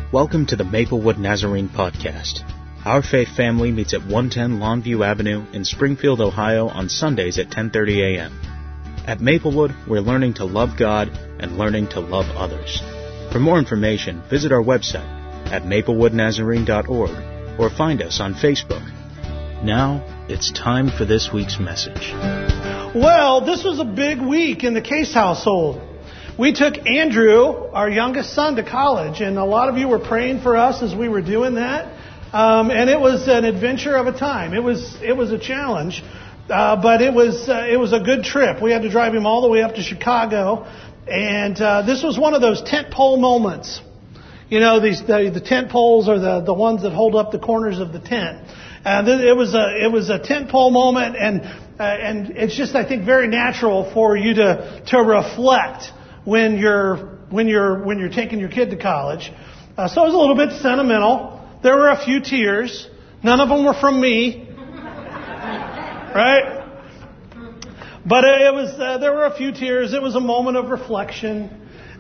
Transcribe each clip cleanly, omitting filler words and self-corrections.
Welcome to the Maplewood Nazarene Podcast. Our faith family meets at 110 Longview Avenue in Springfield, Ohio on Sundays at 10:30 a.m. At Maplewood, we're learning to love God and learning to love others. For more information, visit our website at maplewoodnazarene.org or find us on Facebook. Now, it's time for this week's message. Well, this was a big week in the Case household. We took Andrew, our youngest son, to college, and a lot of you were praying for us as we were doing that. And it was an adventure of a time. It was a challenge, but it was a good trip. We had to drive him all the way up to Chicago, and this was one of those tent pole moments. You know, the tent poles are the ones that hold up the corners of the tent. It was a tent pole moment, and it's just, I think, very natural for you to reflect when you're taking your kid to college. So it was a little bit sentimental. There were a few tears. None of them were from me, right? But there were a few tears. It was a moment of reflection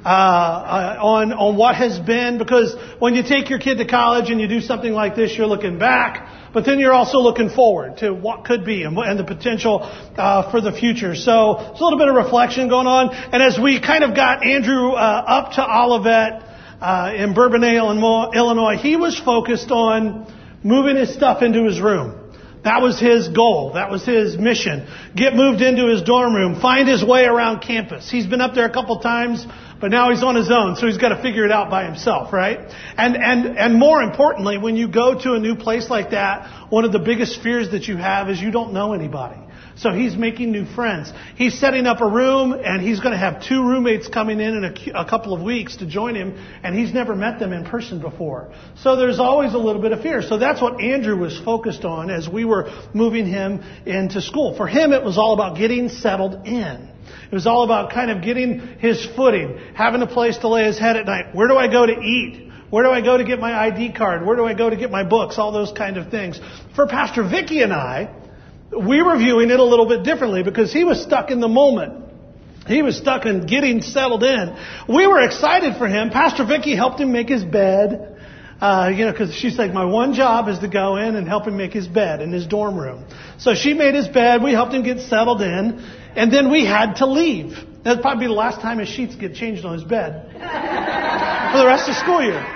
on what has been, because when you take your kid to college and you do something like this, you're looking back, but then you're also looking forward to what could be and the potential for the future. So it's a little bit of reflection going on. And as we kind of got Andrew up to Olivet in Bourbonnais, Illinois, he was focused on moving his stuff into his room. That was his goal. That was his mission. Get moved into his dorm room. Find his way around campus. He's been up there a couple times, but now he's on his own, so he's got to figure it out by himself, right? And more importantly, when you go to a new place like that, one of the biggest fears that you have is you don't know anybody. So he's making new friends. He's setting up a room, and he's going to have 2 roommates coming in a couple of weeks to join him, and he's never met them in person before. So there's always a little bit of fear. So that's what Andrew was focused on as we were moving him into school. For him, it was all about getting settled in. It was all about kind of getting his footing, having a place to lay his head at night. Where do I go to eat? Where do I go to get my ID card? Where do I go to get my books? All those kind of things. For Pastor Vicky and I, we were viewing it a little bit differently because he was stuck in the moment. He was stuck in getting settled in. We were excited for him. Pastor Vicky helped him make his bed. Because she's like, my one job is to go in and help him make his bed in his dorm room. So she made his bed. We helped him get settled in. And then we had to leave. That'd probably be the last time his sheets get changed on his bed for the rest of the school year.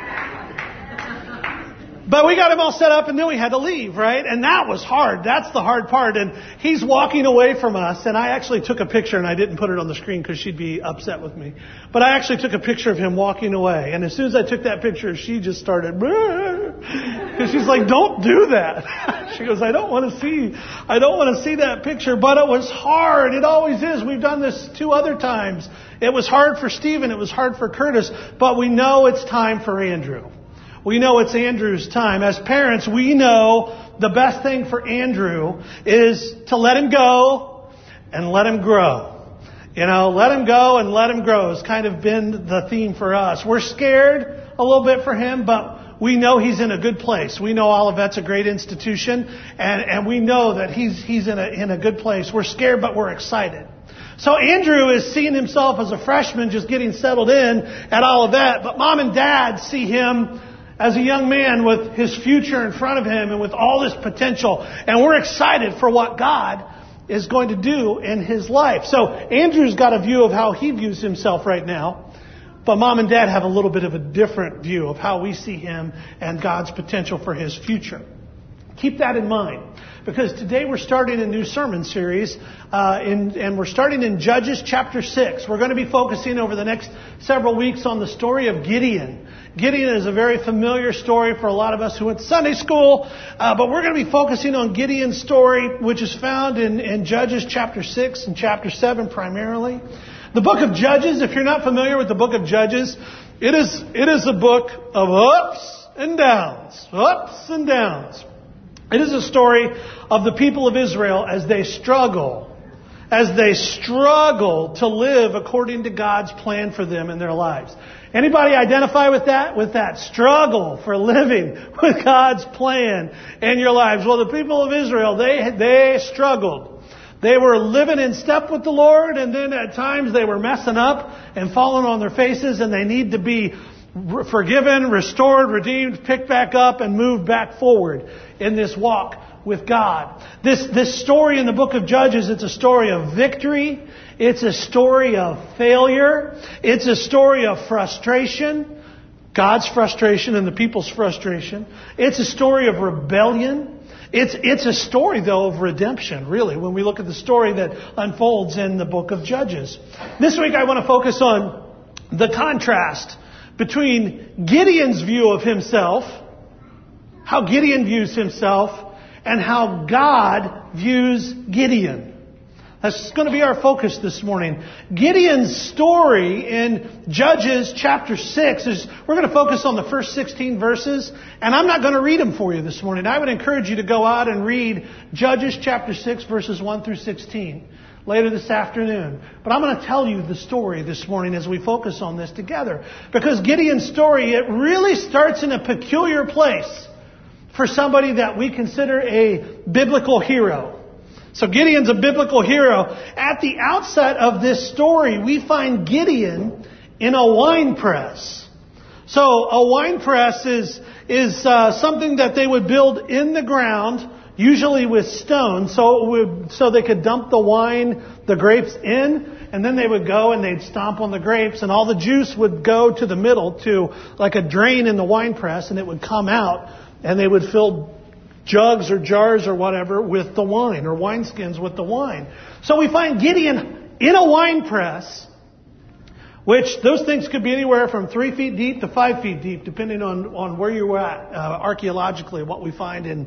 But we got him all set up, and then we had to leave, right? And that was hard. That's the hard part. And he's walking away from us, and I actually took a picture, and I didn't put it on the screen because she'd be upset with me. But I actually took a picture of him walking away. And as soon as I took that picture, she just started, because she's like, don't do that. She goes, I don't want to see that picture. But it was hard. It always is. We've done this 2 other times. It was hard for Stephen. It was hard for Curtis. But we know it's time for Andrew. We know it's Andrew's time. As parents, we know the best thing for Andrew is to let him go and let him grow. You know, let him go and let him grow has kind of been the theme for us. We're scared a little bit for him, but we know he's in a good place. We know Olivet's a great institution, and we know that he's in a good place. We're scared, but we're excited. So Andrew is seeing himself as a freshman just getting settled in at Olivet, but Mom and Dad see him as a young man with his future in front of him and with all this potential. And we're excited for what God is going to do in his life. So Andrew's got a view of how he views himself right now. But Mom and Dad have a little bit of a different view of how we see him and God's potential for his future. Keep that in mind. Because today we're starting a new sermon series, and we're starting in Judges chapter 6. We're going to be focusing over the next several weeks on the story of Gideon. Gideon is a very familiar story for a lot of us who went to Sunday school, but we're going to be focusing on Gideon's story, which is found in Judges chapter 6 and chapter 7 primarily. The book of Judges, if you're not familiar with the book of Judges, it is a book of ups and downs, ups and downs. It is a story of the people of Israel as they struggle to live according to God's plan for them in their lives. Anybody identify with that? With that struggle for living with God's plan in your lives? Well, the people of Israel, they struggled. They were living in step with the Lord, and then at times they were messing up and falling on their faces, and they need to be forgiven, restored, redeemed, picked back up, and moved back forward in this walk with God. This story in the book of Judges, it's a story of victory. It's a story of failure. It's a story of frustration. God's frustration and the people's frustration. It's a story of rebellion. It's a story, though, of redemption, really, when we look at the story that unfolds in the book of Judges. This week I want to focus on the contrast between Gideon's view of himself, how Gideon views himself, and how God views Gideon. That's going to be our focus this morning. Gideon's story in Judges chapter 6 is, we're going to focus on the first 16 verses, and I'm not going to read them for you this morning. I would encourage you to go out and read Judges chapter 6 verses 1 through 16 later this afternoon. But I'm going to tell you the story this morning as we focus on this together. Because Gideon's story, it really starts in a peculiar place for somebody that we consider a biblical hero. So Gideon's a biblical hero. At the outset of this story, we find Gideon in a wine press. So a wine press is something that they would build in the ground, usually with stone, so they could dump the wine, the grapes in, and then they would go and they'd stomp on the grapes, and all the juice would go to the middle to like a drain in the wine press, and it would come out, and they would fill jugs or jars or whatever with the wine, or wineskins with the wine. So we find Gideon in a wine press, which those things could be anywhere from 3 feet deep to 5 feet deep, depending on where you're at archaeologically, what we find in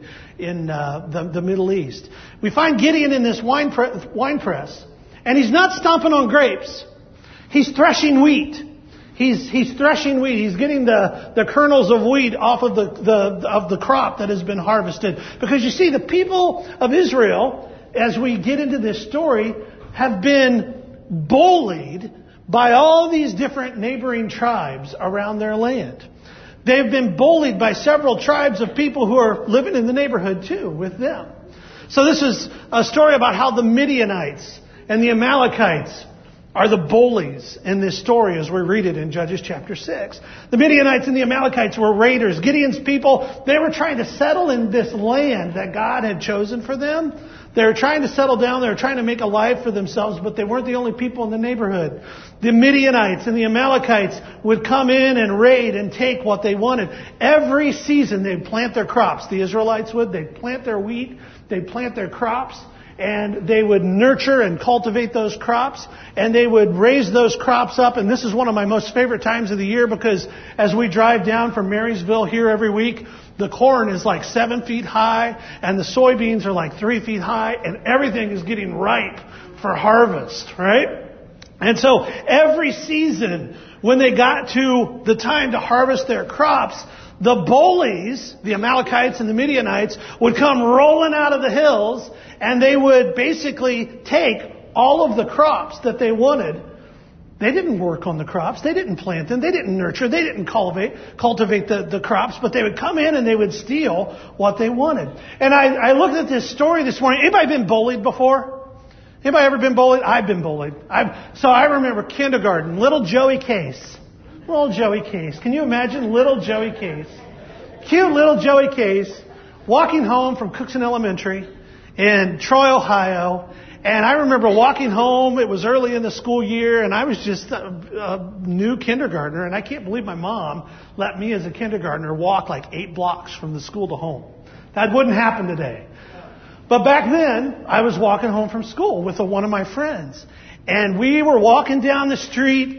the Middle East. We find Gideon in this wine press, and he's not stomping on grapes. He's threshing wheat. He's threshing wheat. He's getting the kernels of wheat off of the crop that has been harvested. Because you see, the people of Israel, as we get into this story, have been bullied by all these different neighboring tribes around their land. They've been bullied by several tribes of people who are living in the neighborhood too with them. So this is a story about how the Midianites and the Amalekites are the bullies in this story as we read it in Judges chapter 6. The Midianites and the Amalekites were raiders. Gideon's people, they were trying to settle in this land that God had chosen for them. They were trying to settle down. They were trying to make a life for themselves, but they weren't the only people in the neighborhood. The Midianites and the Amalekites would come in and raid and take what they wanted. Every season they'd plant their crops. The Israelites would. They'd plant their wheat. They'd plant their crops. And they would nurture and cultivate those crops, and they would raise those crops up. And this is one of my most favorite times of the year, because as we drive down from Marysville here every week, the corn is like 7 feet high, and the soybeans are like 3 feet high, and everything is getting ripe for harvest, right? And so every season, when they got to the time to harvest their crops, the bullies, the Amalekites and the Midianites, would come rolling out of the hills, and they would basically take all of the crops that they wanted. They didn't work on the crops. They didn't plant them. They didn't nurture. They didn't cultivate the crops. But they would come in and they would steal what they wanted. And I looked at this story this morning. Anybody been bullied before? Anybody ever been bullied? I've been bullied. So I remember kindergarten, little Joey Case. Little Joey Case. Can you imagine little Joey Case? Cute little Joey Case walking home from Cookson Elementary in Troy, Ohio. And I remember walking home. It was early in the school year, and I was just a new kindergartner. And I can't believe my mom let me as a kindergartner walk like 8 blocks from the school to home. That wouldn't happen today. But back then, I was walking home from school with one of my friends. And we were walking down the street.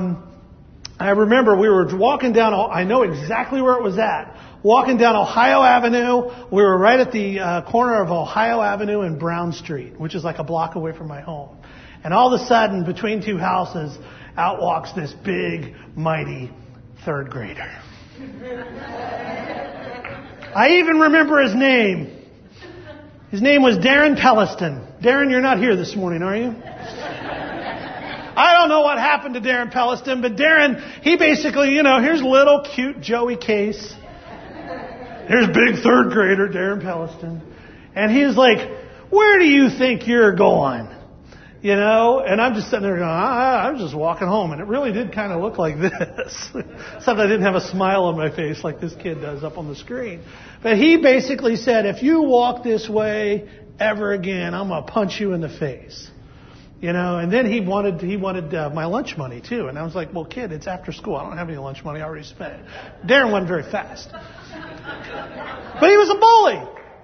I remember we were walking down, I know exactly where it was at, walking down Ohio Avenue. We were right at the corner of Ohio Avenue and Brown Street, which is like a block away from my home. And all of a sudden, between two houses, out walks this big, mighty third grader. I even remember his name. His name was Darren Pelliston. Darren, you're not here this morning, are you? I don't know what happened to Darren Pelliston, but Darren, he basically, here's little cute Joey Case. Here's big third grader Darren Pelliston. And he was like, where do you think you're going? You know, and I'm just sitting there going, I'm just walking home. And it really did kind of look like this. Except I didn't have a smile on my face like this kid does up on the screen. But he basically said, if you walk this way ever again, I'm going to punch you in the face. You know, and then he wanted my lunch money too. And I was like, well, kid, it's after school. I don't have any lunch money. I already spent it. Darren wasn't very fast. But he was a bully.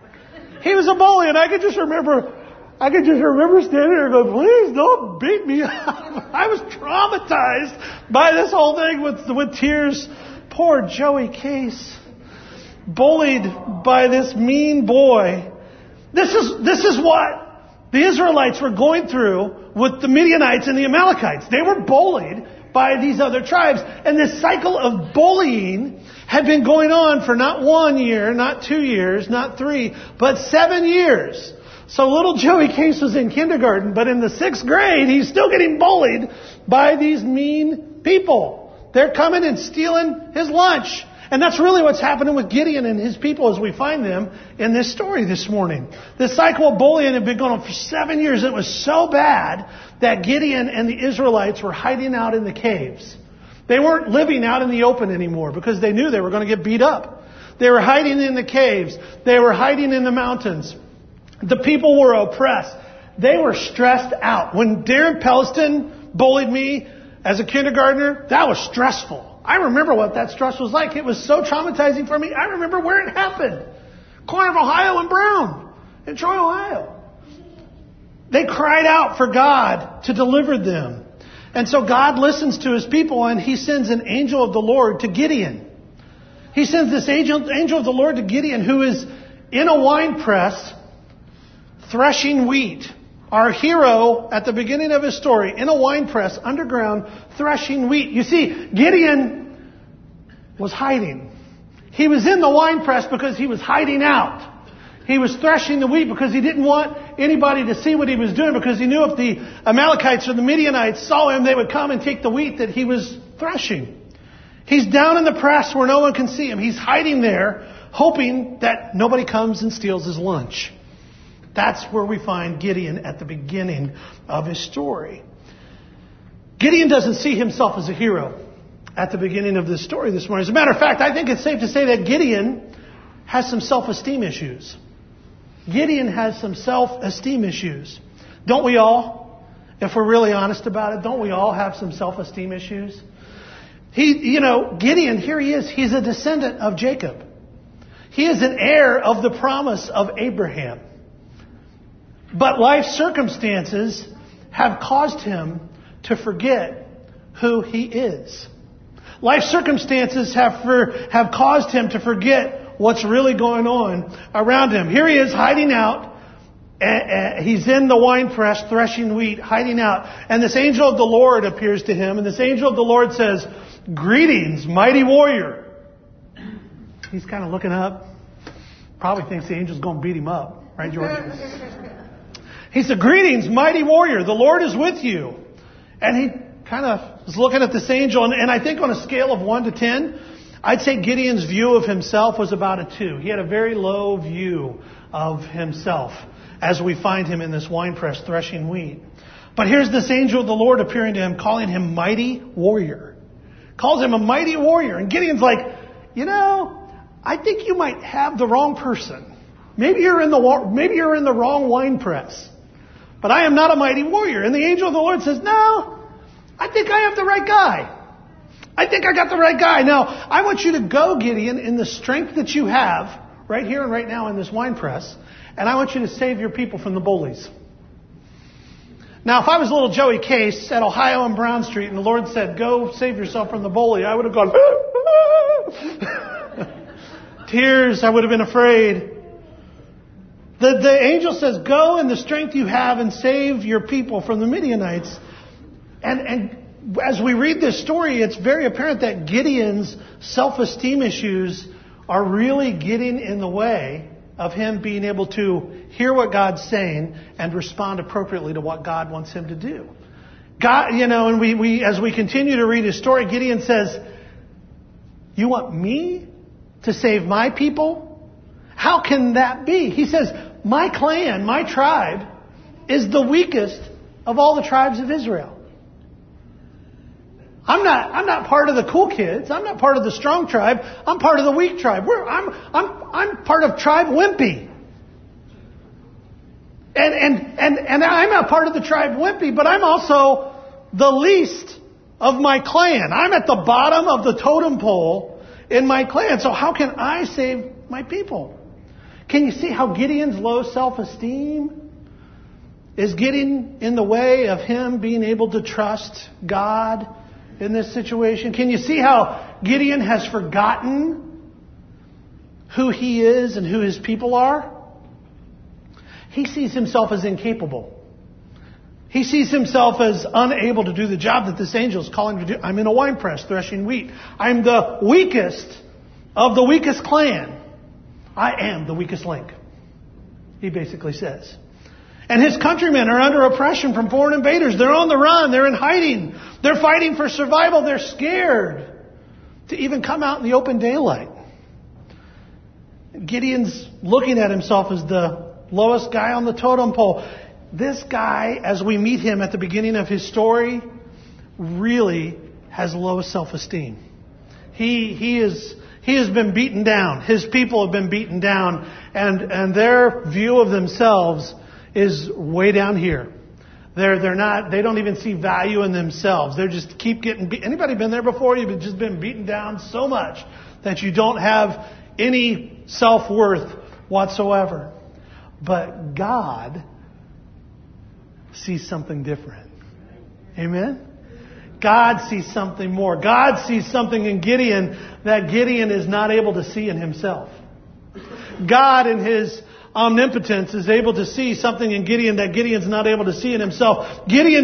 He was a bully. And I could just remember standing there going, please don't beat me up. I was traumatized by this whole thing with tears. Poor Joey Case. Bullied by this mean boy. This is what the Israelites were going through with the Midianites and the Amalekites. They were bullied by these other tribes. And this cycle of bullying had been going on for not 1 year, not 2 years, not 3, but 7 years. So little Joey Case was in kindergarten, but in the 6th grade, he's still getting bullied by these mean people. They're coming and stealing his lunch. And that's really what's happening with Gideon and his people as we find them in this story this morning. This cycle of bullying had been going on for 7 years. It was so bad that Gideon and the Israelites were hiding out in the caves. They weren't living out in the open anymore because they knew they were going to get beat up. They were hiding in the caves. They were hiding in the mountains. The people were oppressed. They were stressed out. When Darren Pelliston bullied me as a kindergartner, that was stressful. I remember what that stress was like. It was so traumatizing for me. I remember where it happened. Corner of Ohio and Brown in Troy, Ohio. They cried out for God to deliver them. And so God listens to his people and he sends an angel of the Lord to Gideon. He sends this angel of the Lord to Gideon who is in a wine press threshing wheat. Our hero at the beginning of his story, in a wine press, underground, threshing wheat. You see, Gideon was hiding. He was in the wine press because he was hiding out. He was threshing the wheat because he didn't want anybody to see what he was doing, because he knew if the Amalekites or the Midianites saw him, they would come and take the wheat that he was threshing. He's down in the press where no one can see him. He's hiding there, hoping that nobody comes and steals his lunch. That's where we find Gideon at the beginning of his story. Gideon doesn't see himself as a hero at the beginning of this story this morning. As a matter of fact, I think it's safe to say that Gideon has some self-esteem issues. Gideon has some self-esteem issues. Don't we all? If we're really honest about it, don't we all have some self-esteem issues? Gideon, here he is. He's a descendant of Jacob. He is an heir of the promise of Abraham. But life circumstances have caused him to forget who he is. Life circumstances have caused him to forget what's really going on around him. Here he is hiding out. He's in the wine press threshing wheat, hiding out. And this angel of the Lord appears to him. And this angel of the Lord says, "Greetings, mighty warrior." He's kind of looking up. Probably thinks the angel's going to beat him up. Right, George? He said, "Greetings, mighty warrior. The Lord is with you." And he kind of was looking at this angel. And I think on a scale of 1 to 10, I'd say Gideon's view of himself was about a 2. He had a very low view of himself as we find him in this wine press threshing wheat. But here's this angel of the Lord appearing to him, calling him mighty warrior. Calls him a mighty warrior. And Gideon's like, I think you might have the wrong person. Maybe you're in the wrong wine press. But I am not a mighty warrior. And the angel of the Lord says, "No, I think I have the right guy. I think I got the right guy. Now, I want you to go, Gideon, in the strength that you have right here and right now in this wine press. And I want you to save your people from the bullies." Now, if I was little Joey Case at Ohio and Brown Street and the Lord said, "Go save yourself from the bully," I would have gone, tears. I would have been afraid. The angel says, "Go in the strength you have and save your people from the Midianites." And as we read this story, it's very apparent that Gideon's self-esteem issues are really getting in the way of him being able to hear what God's saying and respond appropriately to what God wants him to do. God, and we as we continue to read his story, Gideon says, "You want me to save my people? How can that be?" He says, "My clan, my tribe, is the weakest of all the tribes of Israel. I'm not part of the cool kids. I'm not part of the strong tribe. I'm part of the weak tribe. I'm part of tribe Wimpy. And I'm a part of the tribe Wimpy, but I'm also the least of my clan. I'm at the bottom of the totem pole in my clan. So how can I save my people? Can you see how Gideon's low self-esteem is getting in the way of him being able to trust God in this situation? Can you see how Gideon has forgotten who he is and who his people are? He sees himself as incapable. He sees himself as unable to do the job that this angel is calling him to do. I'm in a wine press threshing wheat. I'm the weakest of the weakest clan. I am the weakest link, he basically says. And his countrymen are under oppression from foreign invaders. They're on the run. They're in hiding. They're fighting for survival. They're scared to even come out in the open daylight. Gideon's looking at himself as the lowest guy on the totem pole. This guy, as we meet him at the beginning of his story, really has low self-esteem. He has been beaten down. His people have been beaten down, and their view of themselves is way down here. They don't even see value in themselves. They just keep getting beat. Anybody been there before? You've just been beaten down so much that you don't have any self-worth whatsoever. But God sees something different. Amen? God sees something more. God sees something in Gideon that Gideon is not able to see in himself. God in His omnipotence is able to see something in Gideon that Gideon's not able to see in himself. Gideon's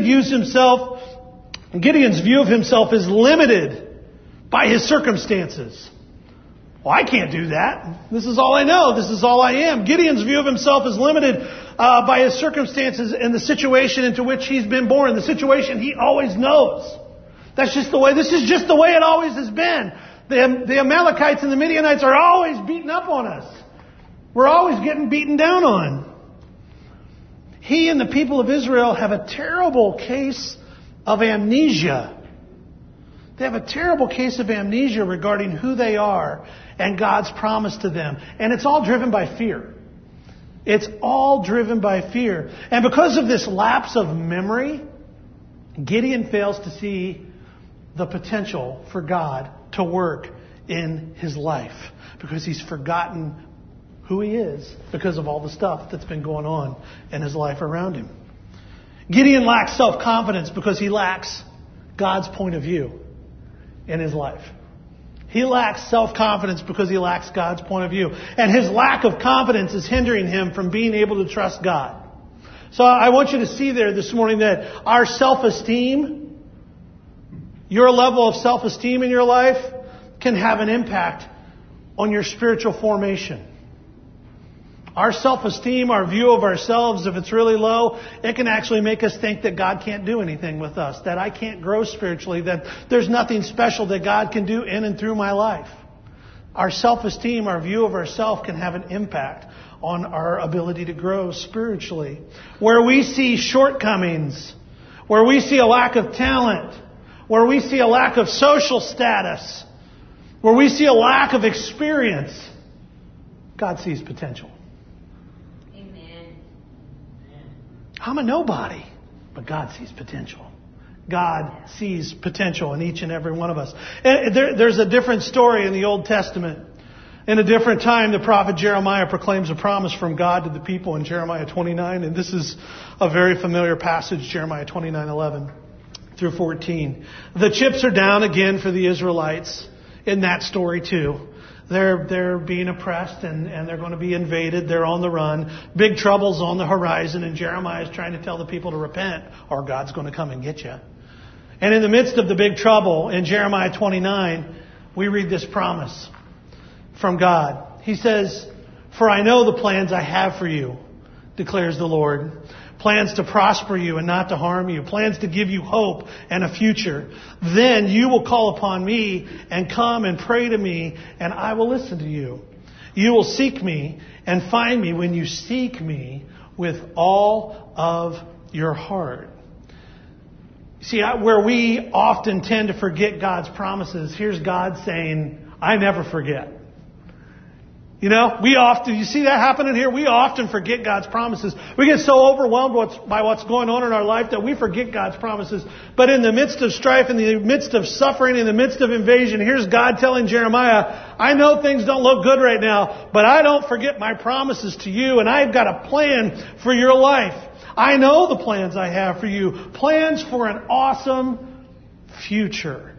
view of himself is limited by his circumstances. Well, I can't do that. This is all I know. This is all I am. Gideon's view of himself is limited by his circumstances and the situation into which he's been born, the situation he always knows. This is just the way it always has been. The Amalekites and the Midianites are always beating up on us. We're always getting beaten down on. He and the people of Israel have a terrible case of amnesia. They have a terrible case of amnesia regarding who they are and God's promise to them. And it's all driven by fear. It's all driven by fear. And because of this lapse of memory, Gideon fails to see the potential for God to work in his life. Because he's forgotten who he is because of all the stuff that's been going on in his life around him. Gideon lacks self-confidence because he lacks God's point of view in his life. He lacks self-confidence because he lacks God's point of view. And his lack of confidence is hindering him from being able to trust God. So I want you to see there this morning that our self-esteem, your level of self-esteem in your life, can have an impact on your spiritual formation. Our self-esteem, our view of ourselves, if it's really low, it can actually make us think that God can't do anything with us, that I can't grow spiritually, that there's nothing special that God can do in and through my life. Our self-esteem, our view of ourselves can have an impact on our ability to grow spiritually. Where we see shortcomings, where we see a lack of talent, where we see a lack of social status, where we see a lack of experience, God sees potential. I'm a nobody, but God sees potential. God sees potential in each and every one of us. And there's a different story in the Old Testament. In a different time, the prophet Jeremiah proclaims a promise from God to the people in Jeremiah 29. And this is a very familiar passage, Jeremiah 29:11 through 14. The chips are down again for the Israelites in that story too. They're being oppressed and they're going to be invaded. They're on the run. Big trouble's on the horizon, and Jeremiah is trying to tell the people to repent or God's going to come and get you. And in the midst of the big trouble, in Jeremiah 29, we read this promise from God. He says, "For I know the plans I have for you, declares the Lord. Plans to prosper you and not to harm you. Plans to give you hope and a future. Then you will call upon me and come and pray to me, and I will listen to you. You will seek me and find me when you seek me with all of your heart." See, where we often tend to forget God's promises, here's God saying, I never forget. You know, you see that happening here? We often forget God's promises. We get so overwhelmed by what's going on in our life that we forget God's promises. But in the midst of strife, in the midst of suffering, in the midst of invasion, here's God telling Jeremiah, I know things don't look good right now, but I don't forget my promises to you, and I've got a plan for your life. I know the plans I have for you. Plans for an awesome future.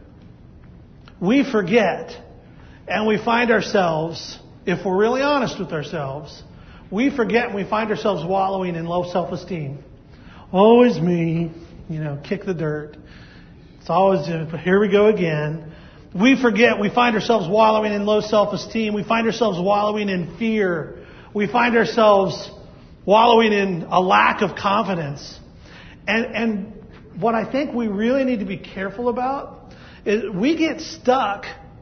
We forget, and we find ourselves, if we're really honest with ourselves, we forget and we find ourselves wallowing in low self-esteem. Always me, kick the dirt. It's always, here we go again. We forget, we find ourselves wallowing in low self-esteem. We find ourselves wallowing in fear. We find ourselves wallowing in a lack of confidence. And what I think we really need to be careful about is we get stuck,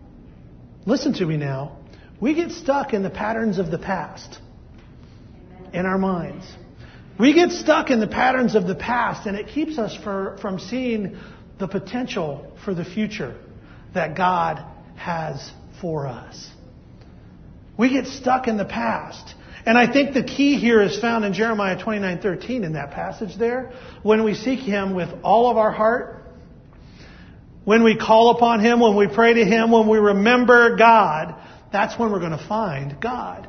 listen to me now, we get stuck in the patterns of the past in our minds. We get stuck in the patterns of the past, and it keeps us from seeing the potential for the future that God has for us. We get stuck in the past. And I think the key here is found in Jeremiah 29:13 in that passage there. When we seek Him with all of our heart, when we call upon Him, when we pray to Him, when we remember God, that's when we're going to find God.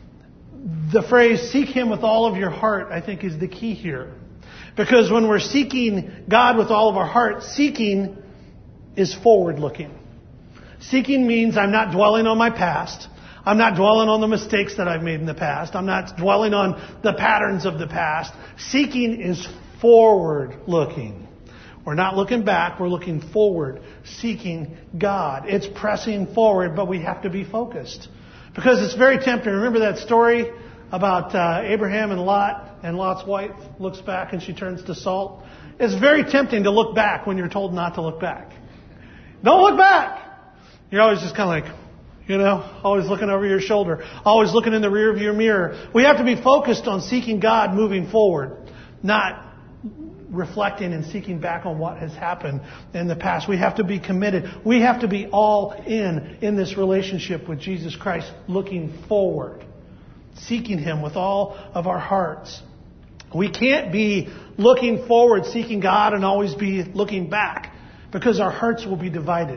The phrase, seek Him with all of your heart, I think is the key here. Because when we're seeking God with all of our heart, seeking is forward-looking. Seeking means I'm not dwelling on my past. I'm not dwelling on the mistakes that I've made in the past. I'm not dwelling on the patterns of the past. Seeking is forward-looking. We're not looking back, we're looking forward, seeking God. It's pressing forward, but we have to be focused. Because it's very tempting. Remember that story about Abraham and Lot, and Lot's wife looks back and she turns to salt? It's very tempting to look back when you're told not to look back. Don't look back! You're always just kind of like, always looking over your shoulder, always looking in the rear view mirror. We have to be focused on seeking God moving forward, not reflecting and seeking back on what has happened in the past. We have to be committed. We have to be all in this relationship with Jesus Christ, looking forward, seeking Him with all of our hearts. We can't be looking forward, seeking God, and always be looking back, because our hearts will be divided.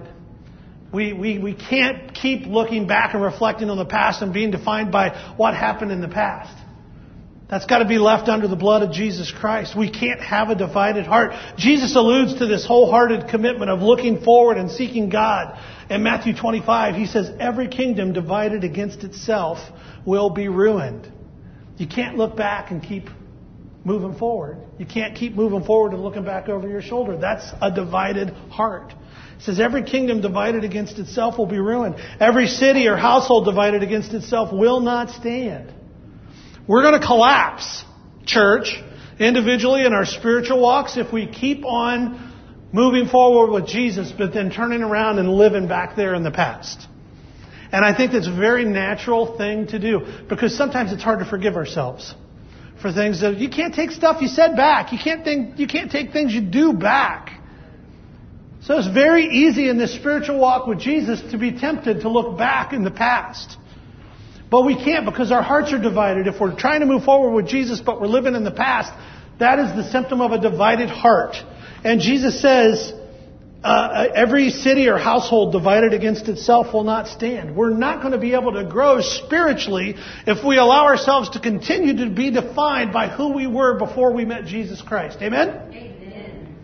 We can't keep looking back and reflecting on the past and being defined by what happened in the past. That's got to be left under the blood of Jesus Christ. We can't have a divided heart. Jesus alludes to this wholehearted commitment of looking forward and seeking God. In Matthew 25, He says, every kingdom divided against itself will be ruined. You can't look back and keep moving forward. You can't keep moving forward and looking back over your shoulder. That's a divided heart. It says every kingdom divided against itself will be ruined. Every city or household divided against itself will not stand. We're going to collapse, church, individually in our spiritual walks, if we keep on moving forward with Jesus, but then turning around and living back there in the past. And I think that's a very natural thing to do, because sometimes it's hard to forgive ourselves for things that you can't take stuff you said back. You can't take things you do back. So it's very easy in this spiritual walk with Jesus to be tempted to look back in the past. But we can't, because our hearts are divided. If we're trying to move forward with Jesus, but we're living in the past, that is the symptom of a divided heart. And Jesus says, every city or household divided against itself will not stand. We're not going to be able to grow spiritually if we allow ourselves to continue to be defined by who we were before we met Jesus Christ. Amen? Amen.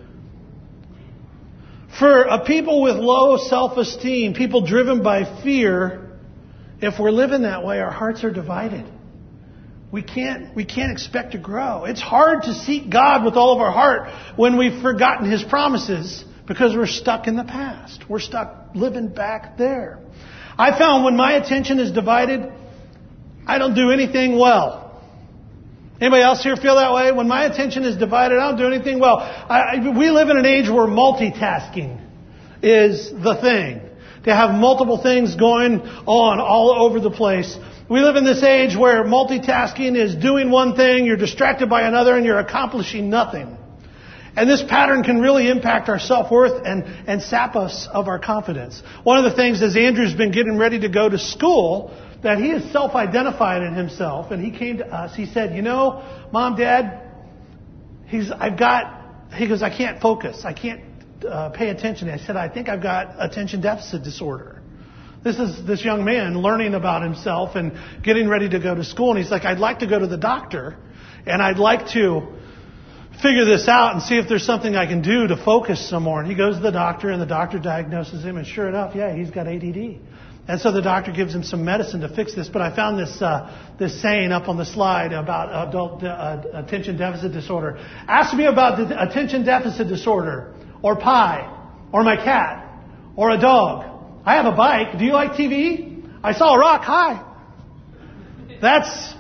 For a people with low self-esteem, people driven by fear, if we're living that way, our hearts are divided. We can't expect to grow. It's hard to seek God with all of our heart when we've forgotten His promises, because we're stuck in the past. We're stuck living back there. I found when my attention is divided, I don't do anything well. Anybody else here feel that way? When my attention is divided, I don't do anything well. We live in an age where multitasking is the thing. To have multiple things going on all over the place. We live in this age where multitasking is doing one thing, you're distracted by another, and you're accomplishing nothing. And this pattern can really impact our self-worth and sap us of our confidence. One of the things as Andrew's been getting ready to go to school, that he is self-identified in himself. And he came to us, he said, Mom, Dad, he goes, I can't focus. I can't pay attention. I said, I think I've got attention deficit disorder. This is this young man learning about himself and getting ready to go to school. And he's like, I'd like to go to the doctor and I'd like to figure this out and see if there's something I can do to focus some more. And he goes to the doctor and the doctor diagnoses him. And sure enough, he's got ADD. And so the doctor gives him some medicine to fix this. But I found this saying up on the slide about adult attention deficit disorder. Ask me about the attention deficit disorder, or pie, or my cat, or a dog. I have a bike. Do you like TV? I saw a rock. Hi. That's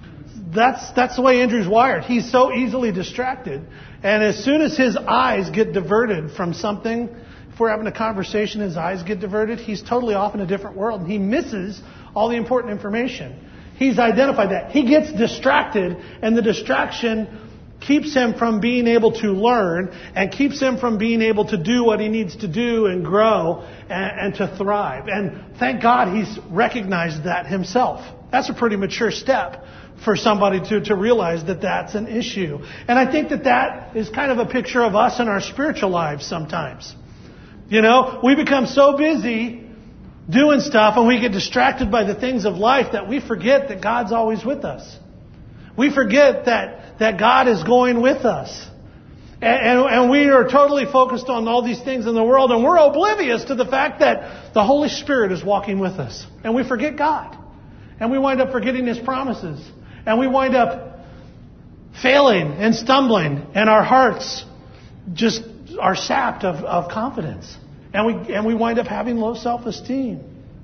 the way Andrew's wired. He's so easily distracted. And as soon as his eyes get diverted from something, if we're having a conversation, his eyes get diverted, he's totally off in a different world. And he misses all the important information. He's identified that. He gets distracted, and the distraction keeps him from being able to learn and keeps him from being able to do what he needs to do and grow and to thrive. And thank God he's recognized that himself. That's a pretty mature step for somebody to realize that that's an issue. And I think that is kind of a picture of us in our spiritual lives sometimes. We become so busy doing stuff and we get distracted by the things of life that we forget that God's always with us. We forget that God is going with us. And we are totally focused on all these things in the world, and we're oblivious to the fact that the Holy Spirit is walking with us. And we forget God. And we wind up forgetting His promises. And we wind up failing and stumbling, and our hearts just are sapped of confidence. And we wind up having low self-esteem.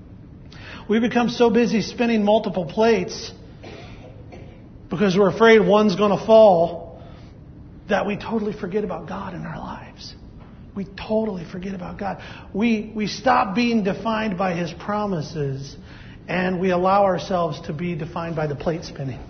We become so busy spinning multiple plates because we're afraid one's going to fall that we totally forget about God in our lives. We totally forget about God. We stop being defined by His promises, and we allow ourselves to be defined by the plate spinning.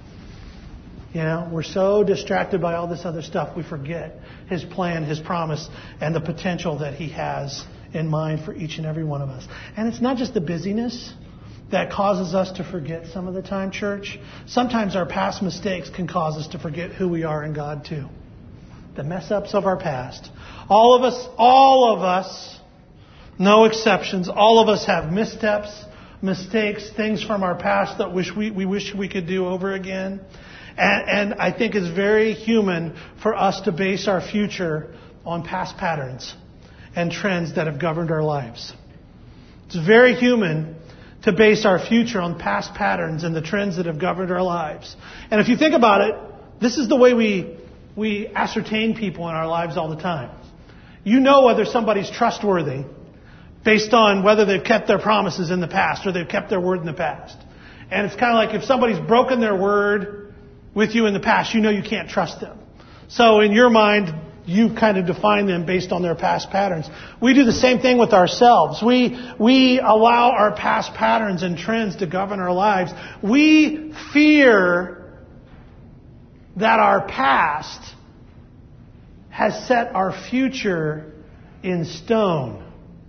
We're so distracted by all this other stuff, we forget His plan, His promise, and the potential that He has in mind for each and every one of us. And it's not just the busyness that causes us to forget some of the time, church. Sometimes our past mistakes can cause us to forget who we are in God too. The mess ups of our past. All of us, no exceptions, all of us have missteps, mistakes, things from our past that we wish we could do over again. And I think it's very human for us to base our future on past patterns and trends that have governed our lives. It's very human to base our future on past patterns and the trends that have governed our lives. And if you think about it, this is the way we ascertain people in our lives all the time. You know whether somebody's trustworthy based on whether they've kept their promises in the past or they've kept their word in the past. And it's kind of like if somebody's broken their word with you in the past, you know you can't trust them. So in your mind, you kind of define them based on their past patterns. We do the same thing with ourselves. We allow our past patterns and trends to govern our lives. We fear that our past has set our future in stone.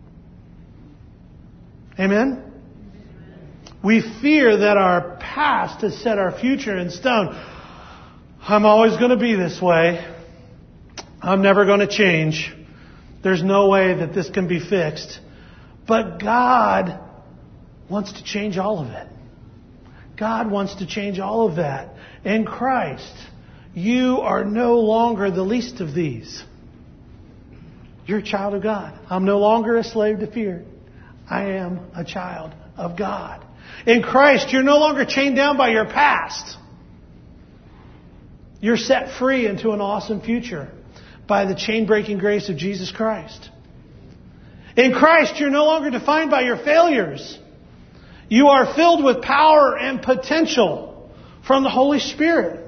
Amen? We fear that our past has set our future in stone. I'm always going to be this way. I'm never going to change. There's no way that this can be fixed. But God wants to change all of it. God wants to change all of that. In Christ, you are no longer the least of these. You're a child of God. I'm no longer a slave to fear. I am a child of God. In Christ, you're no longer chained down by your past. You're set free into an awesome future by the chain-breaking grace of Jesus Christ. In Christ, you're no longer defined by your failures. You are filled with power and potential from the Holy Spirit.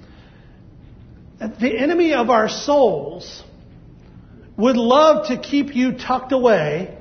The enemy of our souls would love to keep you tucked away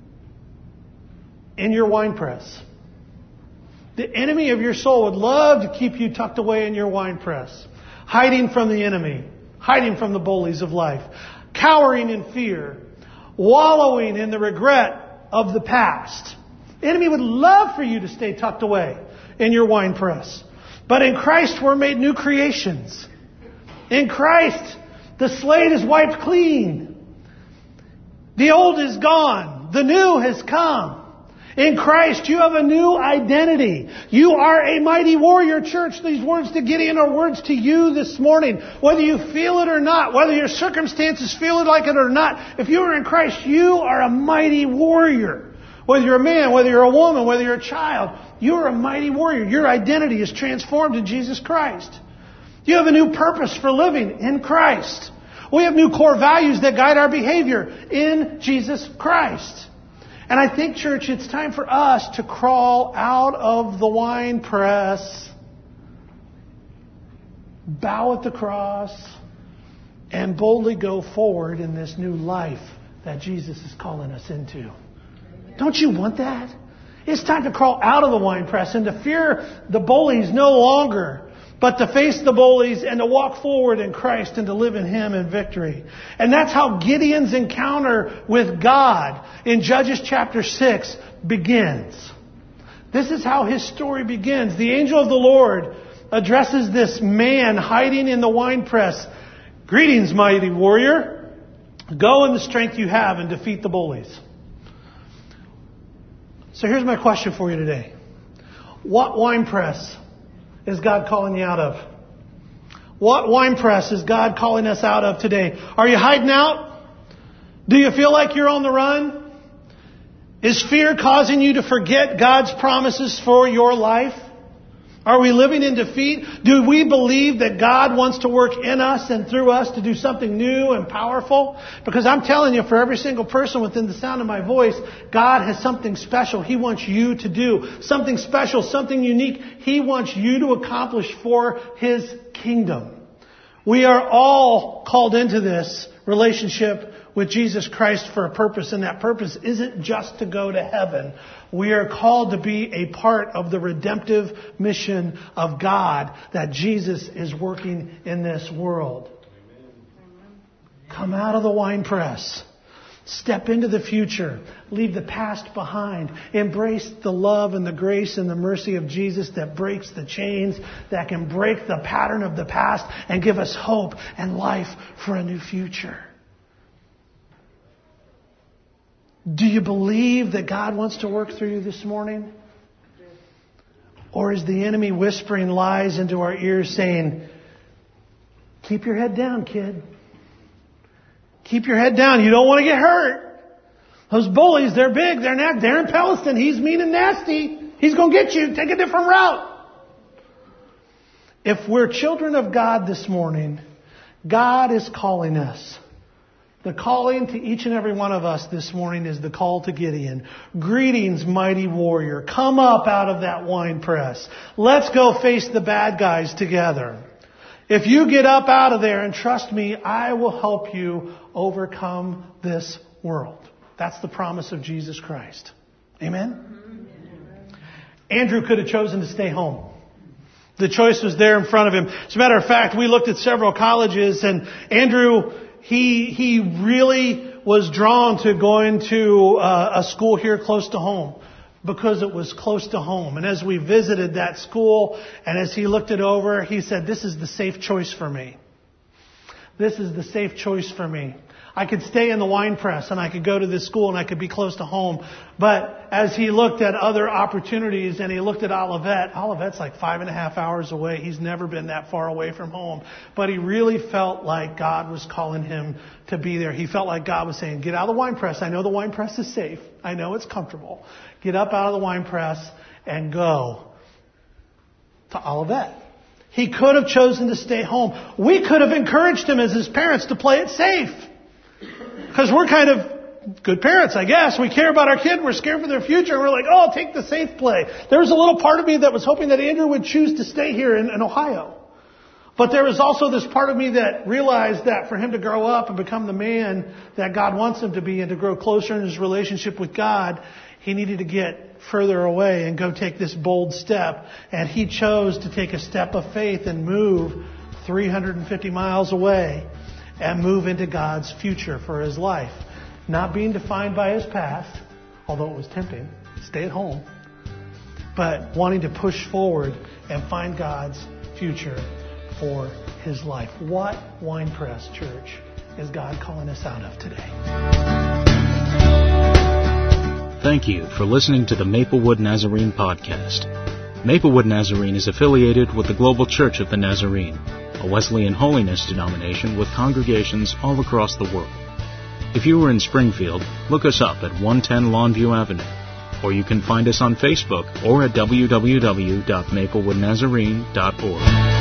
in your wine press. The enemy of your soul would love to keep you tucked away in your wine press, hiding from the enemy, hiding from the bullies of life, cowering in fear, wallowing in the regret of the past. The enemy would love for you to stay tucked away in your wine press. But in Christ, we're made new creations. In Christ, the slate is wiped clean. The old is gone. The new has come. In Christ, you have a new identity. You are a mighty warrior, church. These words to Gideon are words to you this morning. Whether you feel it or not, whether your circumstances feel it like it or not, if you are in Christ, you are a mighty warrior. Whether you're a man, whether you're a woman, whether you're a child, you are a mighty warrior. Your identity is transformed in Jesus Christ. You have a new purpose for living in Christ. We have new core values that guide our behavior in Jesus Christ. And I think, church, it's time for us to crawl out of the wine press, bow at the cross, and boldly go forward in this new life that Jesus is calling us into. Don't you want that? It's time to crawl out of the wine press and to fear the bullies no longer, but to face the bullies and to walk forward in Christ and to live in Him in victory. And that's how Gideon's encounter with God in Judges chapter 6 begins. This is how his story begins. The angel of the Lord addresses this man hiding in the wine press. Greetings, mighty warrior. Go in the strength you have and defeat the bullies. So here's my question for you today. What wine press is God calling you out of? What wine press is God calling us out of today? Are you hiding out? Do you feel like you're on the run? Is fear causing you to forget God's promises for your life? Are we living in defeat? Do we believe that God wants to work in us and through us to do something new and powerful? Because I'm telling you, for every single person within the sound of my voice, God has something special He wants you to do. Something special, something unique He wants you to accomplish for His kingdom. We are all called into this relationship with Jesus Christ for a purpose, and that purpose isn't just to go to heaven. We are called to be a part of the redemptive mission of God that Jesus is working in this world. Come out of the wine press. Step into the future. Leave the past behind. Embrace the love and the grace and the mercy of Jesus that breaks the chains, that can break the pattern of the past and give us hope and life for a new future. Do you believe that God wants to work through you this morning? Or is the enemy whispering lies into our ears saying, keep your head down, kid. Keep your head down. You don't want to get hurt. Those bullies, they're big, they're in Palestine. He's mean and nasty. He's going to get you. Take a different route. If we're children of God this morning, God is calling us. The calling to each and every one of us this morning is the call to Gideon. Greetings, mighty warrior. Come up out of that wine press. Let's go face the bad guys together. If you get up out of there and trust me, I will help you overcome this world. That's the promise of Jesus Christ. Amen? Andrew could have chosen to stay home. The choice was there in front of him. As a matter of fact, we looked at several colleges, and Andrew, he really was drawn to going to a school here close to home because it was close to home. And as we visited that school and as he looked it over, he said, this is the safe choice for me. This is the safe choice for me. I could stay in the wine press and I could go to this school and I could be close to home. But as he looked at other opportunities and he looked at Olivet's like 5.5 hours away. He's never been that far away from home. But he really felt like God was calling him to be there. He felt like God was saying, get out of the wine press. I know the wine press is safe. I know it's comfortable. Get up out of the wine press and go to Olivet. He could have chosen to stay home. We could have encouraged him as his parents to play it safe. Because we're kind of good parents, I guess. We care about our kid. We're scared for their future. We're like, oh, take the safe play. There was a little part of me that was hoping that Andrew would choose to stay here in Ohio. But there was also this part of me that realized that for him to grow up and become the man that God wants him to be and to grow closer in his relationship with God, he needed to get further away and go take this bold step. And he chose to take a step of faith and move 350 miles away and move into God's future for his life. Not being defined by his past, although it was tempting, stay at home, but wanting to push forward and find God's future for his life. What winepress, church, is God calling us out of today? Thank you for listening to the Maplewood Nazarene podcast. Maplewood Nazarene is affiliated with the Global Church of the Nazarene, a Wesleyan holiness denomination with congregations all across the world. If you are in Springfield, look us up at 110 Longview Avenue, or you can find us on Facebook or at www.maplewoodnazarene.org.